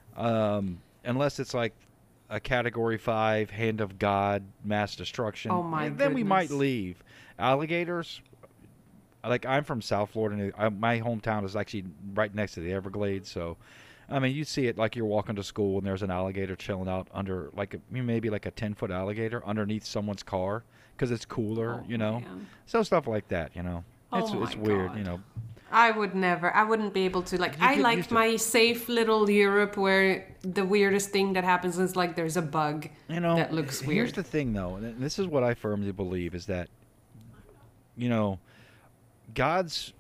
unless it's like a Category 5 hand of God, mass destruction.
Oh, my
and then we might
goodness.
leave. Alligators, like I'm from South Florida, and my hometown is actually right next to the Everglades. So, I mean, you see it like you're walking to school and there's an alligator chilling out under maybe like a 10-foot alligator underneath someone's car because it's cooler,
Oh,
you know.
man.
So stuff like that, you know. It's
Oh,
it's
my
weird,
God.
you know.
I wouldn't be able to, like,
You
I
get
like
used to
my safe little Europe where the weirdest thing that happens is like there's a bug
You know,
that looks
here's
weird.
the thing, though, and this is what I firmly believe is that, you know, God's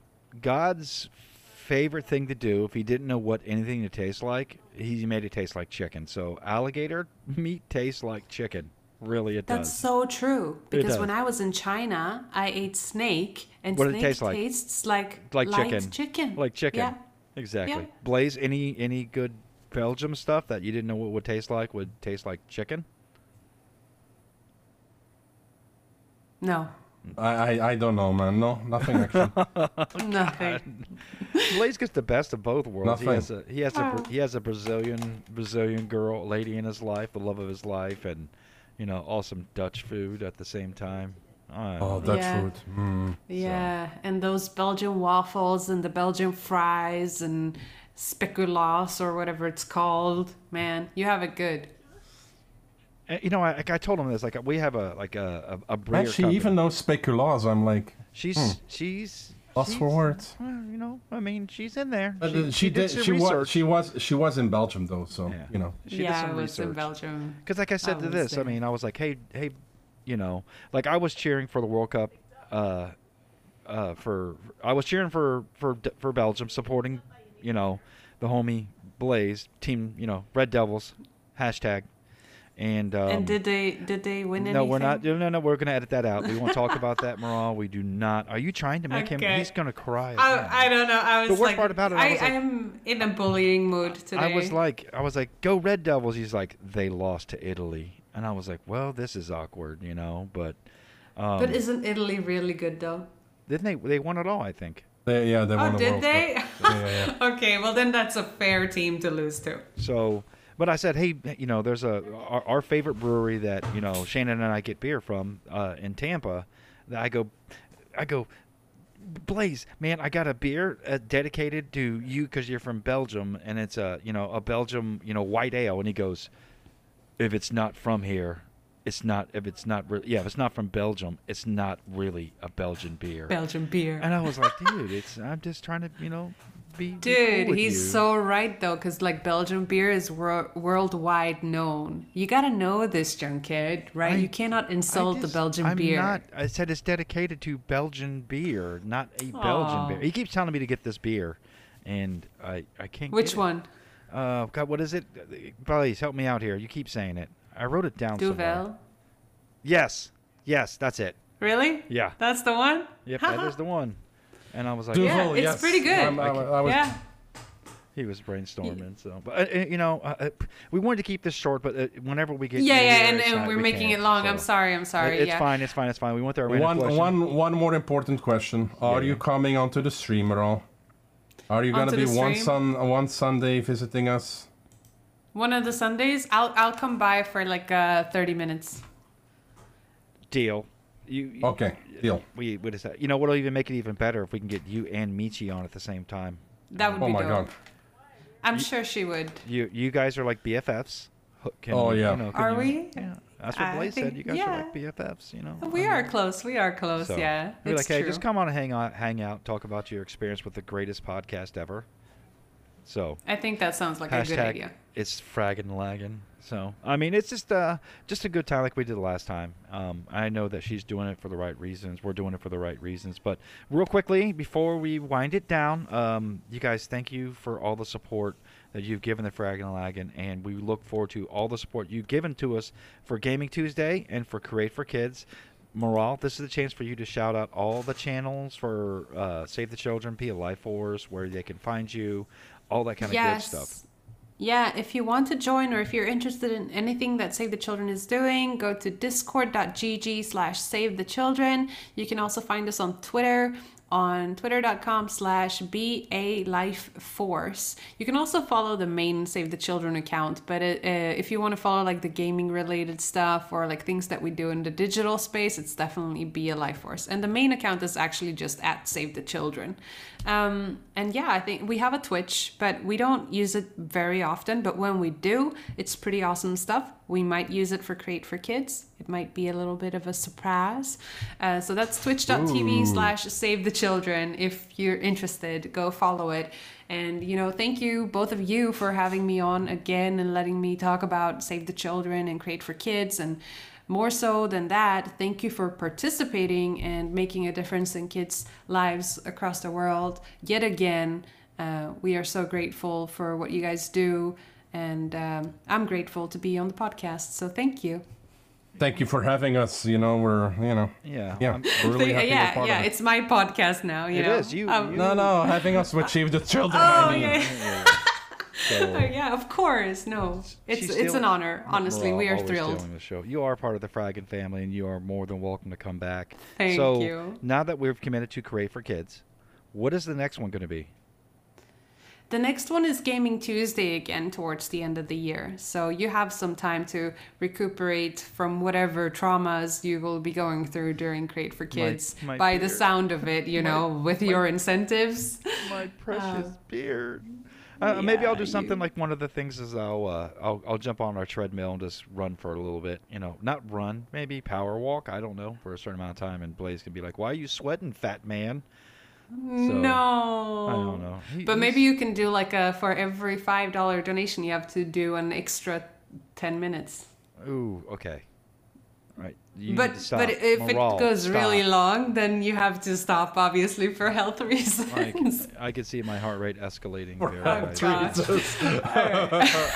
favorite thing to do, if he didn't know what anything to taste like, he made it taste like chicken. So alligator meat tastes like chicken. Really, it
That's
does.
so true. Because
does.
when I was in China, I ate snake, and
What did it
snake
taste like?
tastes like
Like
light
chicken. Like chicken.
Yeah.
Exactly.
Yeah.
Blaze, any good Belgium stuff that you didn't know what would taste like chicken?
No,
I don't know, man. No, nothing actually.
nothing.
Blaze gets the best of both worlds.
Nothing.
He has a Brazilian girl, lady in his life, the love of his life, and you know, awesome Dutch food at the same time.
Oh, Dutch
Yeah.
food. Mm.
Yeah, and those Belgian waffles and the Belgian fries and speculaas or whatever it's called. Man, you have it good.
You know, I told him this. Like, we have a breeder
Actually,
company.
even those speculas, I'm like,
she's
lost for words.
well, you know, I mean, she's in there.
But
She did some
She
research.
was in Belgium though, so
Yeah.
you know.
She did
Yeah,
some
I was in
research.
Belgium.
Because, like I said to
was
this, I
there.
mean, I was like, hey, you know, like I was cheering for the World Cup, I was cheering for Belgium, supporting, you know, the homie Blaze team, you know, Red Devils, hashtag, and
did they win anything?
no, we're not. No, we're gonna edit that out. We won't talk about that, Maral. We do not. Are you trying to make him?
Okay.
He's gonna cry. again.
I don't know. I was
The worst
like,
part about it, I was like-
am in a bullying mood today.
I was like, go Red Devils. He's like, they lost to Italy, And I was like, well, this is awkward, you know. But
But isn't Italy really good though?
didn't they won it all? I think.
They won
Oh,
the
did
World
they?
Cup. Yeah.
Okay, well then that's a fair team to lose to.
So, but I said, hey, you know, there's our favorite brewery that, you know, Shannon and I get beer from in Tampa. That I go, Blaze, man, I got a beer dedicated to you because you're from Belgium, and it's a Belgium, white ale. And he goes, if it's not from here, it's not. If it's not from Belgium, it's not really a Belgian beer.
Belgian beer.
And I was like, dude, I'm just trying to, be
Dude,
cool with
he's
you.
so right though, because like Belgian beer is worldwide known. You gotta know this, Junkhead, right? You cannot insult the Belgian beer.
I said it's dedicated to Belgian beer, not a Belgian beer. He keeps telling me to get this beer, and I can't.
Which
get
one?
it. God, what is it? Please help me out here. You keep saying it. I wrote it down somewhere.
Duvel.
Yes, that's it.
Really?
Yeah.
That's the one?
Yep, that is the one. And I was like,
Yeah,
Duvel,
it's
yes.
pretty good.
I was,
Yeah.
he was brainstorming. So, but we wanted to keep this short, but whenever we get
Yeah,
near
yeah,
there,
and,
it's
and
not-
we're
we
making
can't,
it long.
so.
I'm sorry.
It's
Yeah.
fine. It's fine. We went to our random question.
one more important question. Are you coming onto the stream at all? Are you gonna
Onto
be
the stream?
one Sunday visiting us?
One of the Sundays, I'll come by for like 30 minutes.
Deal.
Okay, deal.
What is that? What'll even make it even better if we can get you and Michi on at the same time.
That would
Oh
be
my
dope.
god.
I'm sure she would.
You guys are like BFFs.
Oh, yeah.
Are we?
Yeah, that's what
I
Blaze said.
think-
You guys
yeah.
are like BFFs.
We are close.
So,
Yeah.
You're
It's
like, hey,
true.
just come on and hang out, talk about your experience with the greatest podcast ever. So
I think that sounds like a good
hashtag
idea.
it's fragging lagging. So I mean, it's just a good time like we did last time. I know that she's doing it for the right reasons. We're doing it for the right reasons. But real quickly before we wind it down, you guys, thank you for all the support that you've given the Fragging and Lagging, and we look forward to all the support you've given to us for Gaming Tuesday and for Create for Kids. Moral, this is a chance for you to shout out all the channels for Save the Children, Pia Life Force, where they can find you, all that kind of good stuff.
Yeah, if you want to join or if you're interested in anything that Save the Children is doing, go to discord.gg/SaveTheChildren. You can also find us on Twitter, on twitter.com/BALifeForce. You can also follow the main Save the Children account, but if you want to follow like the gaming related stuff or like things that we do in the digital space, it's definitely Be a Life Force. And the main account is actually just at Save the Children. And yeah, I think we have a Twitch, but we don't use it very often. But when we do, it's pretty awesome stuff. We might use it for Create for Kids. It might be a little bit of a surprise. So that's twitch.tv/Save the Children. If you're interested, go follow it. And, thank you, both of you, for having me on again and letting me talk about Save the Children and Create for Kids. And more so than that, thank you for participating and making a difference in kids' lives across the world. Yet again, we are so grateful for what you guys do. And I'm grateful to be on the podcast. So thank you.
Thank you for having us. We're
Yeah.
we're really happy we're part of it.
It's my podcast now.
It is. You
No, having us achieve the children.
Oh,
I mean.
yeah.
So,
Yeah, of course. No, it's an honor. Honestly, we are
always
thrilled.
doing the show. You are part of the Fragging family, and you are more than welcome to come back.
Thank
so,
you.
Now that we've committed to Create for Kids, what is the next one going to be?
The next one is Gaming Tuesday again towards the end of the year. So you have some time to recuperate from whatever traumas you will be going through during Create for Kids
my
by the
beard.
sound of it, with your incentives.
My precious beard.
yeah,
Maybe I'll do something like one of the things is I'll jump on our treadmill and just run for a little bit. Not run, maybe power walk. I don't know, for a certain amount of time. And Blaze can be like, "Why are you sweating, fat man?" So,
No.
I don't know.
But maybe you can do for every $5 donation, you have to do an extra 10 minutes.
Ooh, okay. All right. You
But
need to stop.
but if
Moral,
it goes really
stop.
long, then you have to stop, obviously, for health reasons.
I could see my heart rate escalating.
Oh,
Very
God.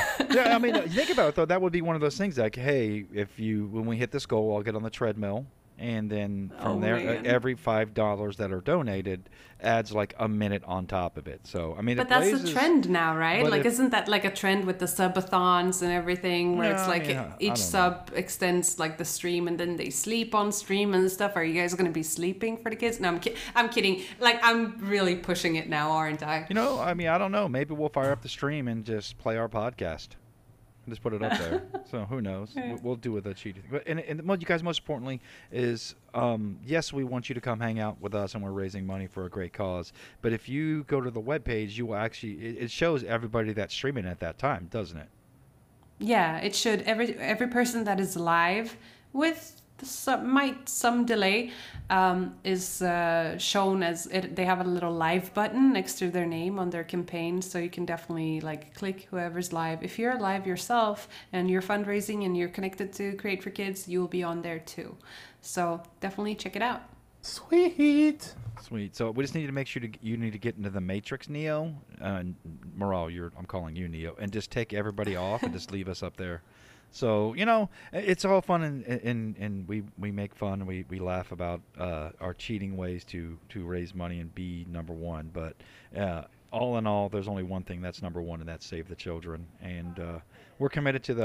Yeah, I mean, think about it though. That would be one of those things like, hey, when we hit this goal, I'll get on the treadmill, And then from
Oh,
there,
man.
every $5 that are donated adds like a minute on top of it. So I mean,
But
if
that's the
Blaze is-
trend now, right?
but
Like,
if-
isn't that like a trend with the subathons and everything, where it's
No,
like
yeah, I
each
don't
sub extends like the stream, and then they sleep on stream and stuff? Are you guys gonna be sleeping for the kids? No, I'm kidding. Like, I'm really pushing it now, aren't I?
You know, I mean, I don't know. Maybe we'll fire up the stream and just play our podcast. Just put it up there. So who knows? We'll do with a cheating. But and what you guys most importantly is, yes, we want you to come hang out with us, and we're raising money for a great cause. But if you go to the webpage, you will actually it shows everybody that's streaming at that time, doesn't it?
Yeah, it should. Every person that is live with some delay is shown as it. They have a little live button next to their name on their campaign, so you can definitely like click whoever's live. If you're live yourself and you're fundraising and you're connected to Create for Kids, you'll be on there too. So definitely check it out.
Sweet.
Sweet. So we just need to make sure you need to get into the Matrix, Neo. Morale, I'm calling you Neo, and just take everybody off and just leave us up there. So you know, it's all fun and we make fun and we laugh about our cheating ways to raise money and be number one. But all in all, there's only one thing that's number one, and that's Save the Children. And we're committed to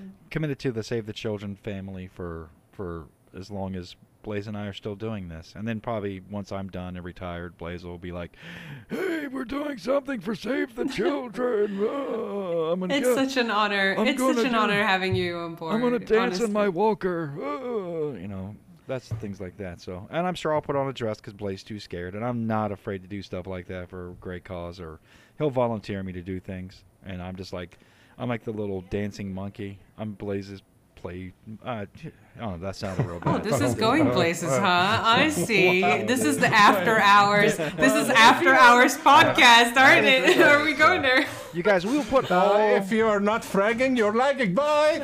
the Save the Children family for as long as Blaze and I are still doing this. And then probably once I'm done and retired, Blaze will be like, "Hey, we're doing something for Save the Children."
It's such an honor. It's such an honor having you on board.
I'm gonna dance in my
honestly.
walker. You know, that's things like that. So, and I'm sure I'll put on a dress because Blaze's too scared, and I'm not afraid to do stuff like that for a great cause. Or he'll volunteer me to do things, and I'm just like, I'm like the little dancing monkey. I'm Blaze's play. Oh, that sounded real bad.
Oh, this is going places, huh? I see. This is the after hours. This is after hours podcast, aren't it? Are we going there?
You guys, we'll put all.
If you are not fragging, you're lagging. Bye.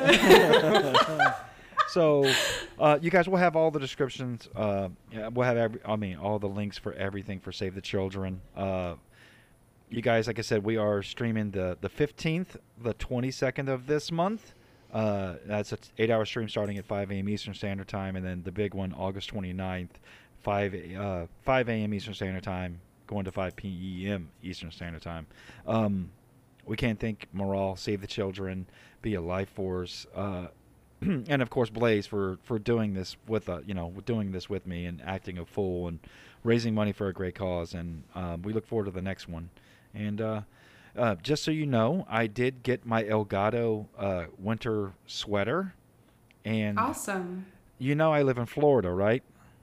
So, you guys will have all the descriptions. We'll have all the links for everything for Save the Children. You guys, like I said, we are streaming the 15th, the 22nd of this month. That's an 8-hour stream starting at 5 a.m. Eastern Standard Time, and then the big one, August 29th, 5 a.m. Eastern Standard Time, going to 5 p.m. Eastern Standard Time. We can't thank Morale, Save the Children, Be a Life Force, and of course Blaze for doing this with doing this with me and acting a fool and raising money for a great cause. And we look forward to the next one. And just so you know, I did get my Elgato winter sweater, and
Awesome.
you know I live in Florida, right?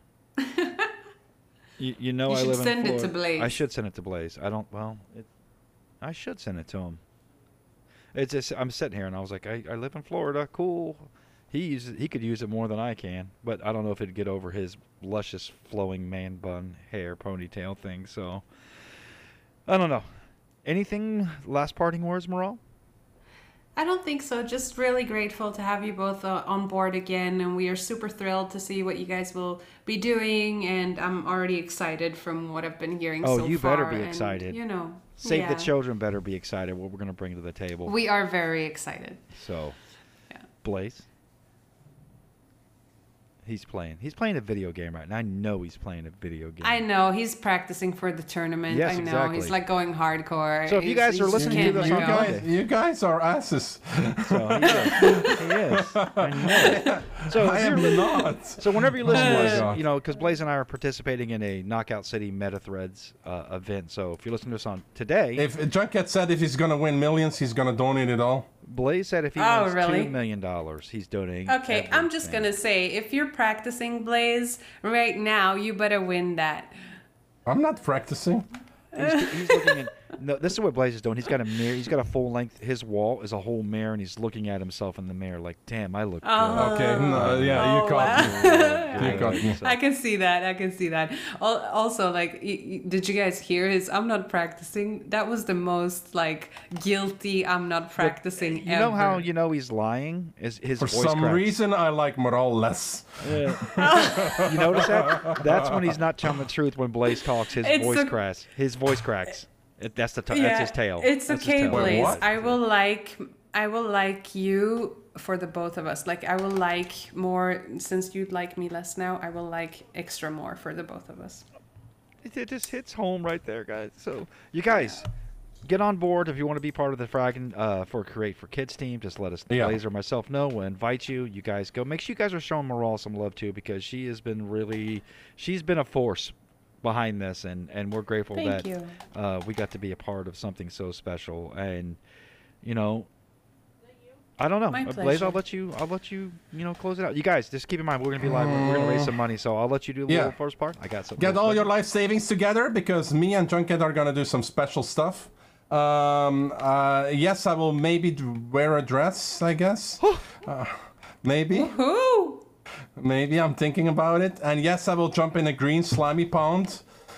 you know
You
I
should
live in
send it
Florida.
to Blaze.
I should send it to Blaze. I should send it to him. It's just I'm sitting here and I was like, I live in Florida, cool. He could use it more than I can, but I don't know if it'd get over his luscious flowing man bun hair ponytail thing. So I don't know. Anything last parting words, Morale?
I don't think so. Just really grateful to have you both on board again, and we are super thrilled to see what you guys will be doing. And I'm already excited from what I've been hearing so far.
Oh, you better be
and,
excited.
You know,
Save the
yeah.
Children better be excited what we're going to bring to the table.
We are very excited.
So,
Yeah.
Blaze. He's playing a video game right now. I know he's playing a video game.
I know he's practicing for the tournament.
Yes,
I know
exactly.
he's like going hardcore.
So if you guys are listening to
can't
this
let
on
go.
Monday-
You guys are asses.
So he is. I know. So
I
if
am
you're
not.
So whenever you listen
Oh
to
my
this,
God.
because Blaze and I are participating in a Knockout City Meta Threads event. So if you listen to us on today,
If Junket said if he's gonna win millions, he's gonna donate it all.
Blaze said if he
Oh,
wins
really?
$2 million, he's donating.
Okay, I'm just
everything.
gonna say, if you're practicing Blaze right now, you better win that.
I'm not practicing.
He's looking at. No, this is what Blaze is doing. He's got a mirror. He's got a full length. His wall is a whole mirror, and he's looking at himself in the mirror like, "Damn, I look good."
Okay, no, yeah,
Oh,
you caught
wow.
me. You caught me.
So-
I can see that. I can see that. Also, like, did you guys hear his? I'm not practicing. That was the most like guilty. I'm not practicing.
You know how
ever.
you know he's lying? Is his
For
voice
some
cracks.
reason, I like Moral less.
You notice that? That's when he's not telling the truth. When Blaze talks, his
It's
voice
a-
cracks. His voice cracks. That's
Yeah,
his tail.
It's
That's his
okay,
tail.
Blaze.
what?
I will like you for the both of us. Like I will like more, since you'd like me less now, I will like extra more for the both of us.
It just hits home right there, guys. So you guys, get on board if you want to be part of the Fragging for Create for Kids team. Just let us, Blaze or myself, know. We'll invite you. You guys go. Make sure you guys are showing Maral some love too, because she's been a force behind this, and we're grateful
Thank
that
you.
we got to be a part of something so special. And you know, I don't know,
My
Blaze.
pleasure.
I'll let you close it out. You guys, just keep in mind we're gonna be live. We're gonna raise some money, so I'll let you do the little first part. I got something.
Get all your life savings together, because me and Junket are gonna do some special stuff. Yes, I will maybe wear a dress, I guess. Maybe.
Woohoo!
Maybe I'm thinking about it. And yes, I will jump in a green slimy pond.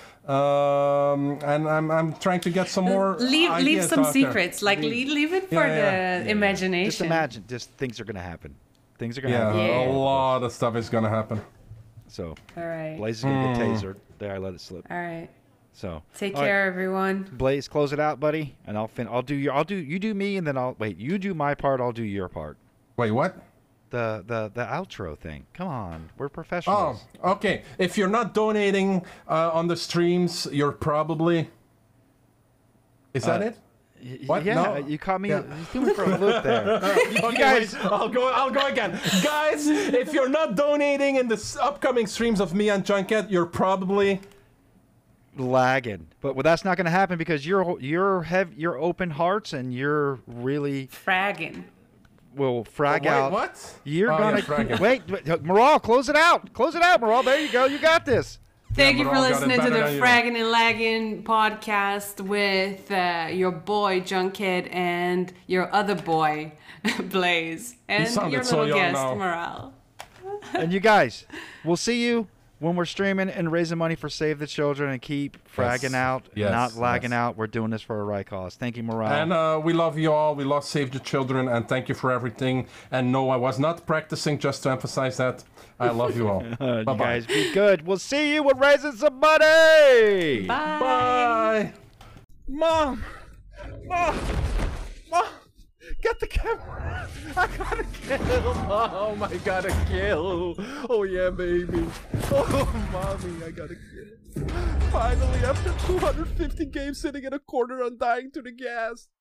And I'm trying to get some more
Leave
ideas
some
out there.
secrets. Like leave it for the imagination.
Just imagine, just things are gonna happen. Things are gonna
Yeah,
happen.
Yeah.
a lot of stuff is gonna happen.
So
All right.
Blaze is gonna get tasered. There, I let it slip.
All right.
So
Take
all right,
care, everyone.
Blaze, close it out, buddy, and you do me, and then you do my part, I'll do your part.
Wait, what?
The outro thing. Come on, we're
Oh,
professionals.
okay. If you're not donating on the streams, you're probably... Is that it? What?
Yeah,
No.
you caught me.
Yeah.
You threw me for a loop there.
Okay,
guys-
wait, I'll go again. Guys, if you're not donating in the upcoming streams of me and Junket, you're probably...
Lagging, but that's not going to happen because you're open hearts and you're really
Fragging.
will frag
Wait,
out.
what?
You're
Oh,
gonna
yeah, fragging.
wait, Maral, close it out. Close it out, Maral. There you go. You got this.
Thank you for
Maral got it
listening to
better
the
than you.
Fragging and Lagging podcast with your boy Junkhead and your other boy Blaze and
sounded
your
so
little
young
guest
now.
Morale.
And you guys, we'll see you when we're streaming and raising money for Save the Children, and keep fragging out,
Yes,
not lagging
yes.
out. We're doing this for a right cause. Thank you, Maral.
And we love you all. We love Save the Children, and thank you for everything. And no, I was not practicing, just to emphasize that. I love you all.
You
Bye-bye.
guys be good. We'll see you with raising some money.
Bye.
Bye.
Mom! Mom! Mom! Get the camera! I gotta kill! Mom, I gotta kill! Oh yeah, baby! Oh, mommy, I gotta kill! Finally, after 250 games sitting in a corner, I'm dying to the gas!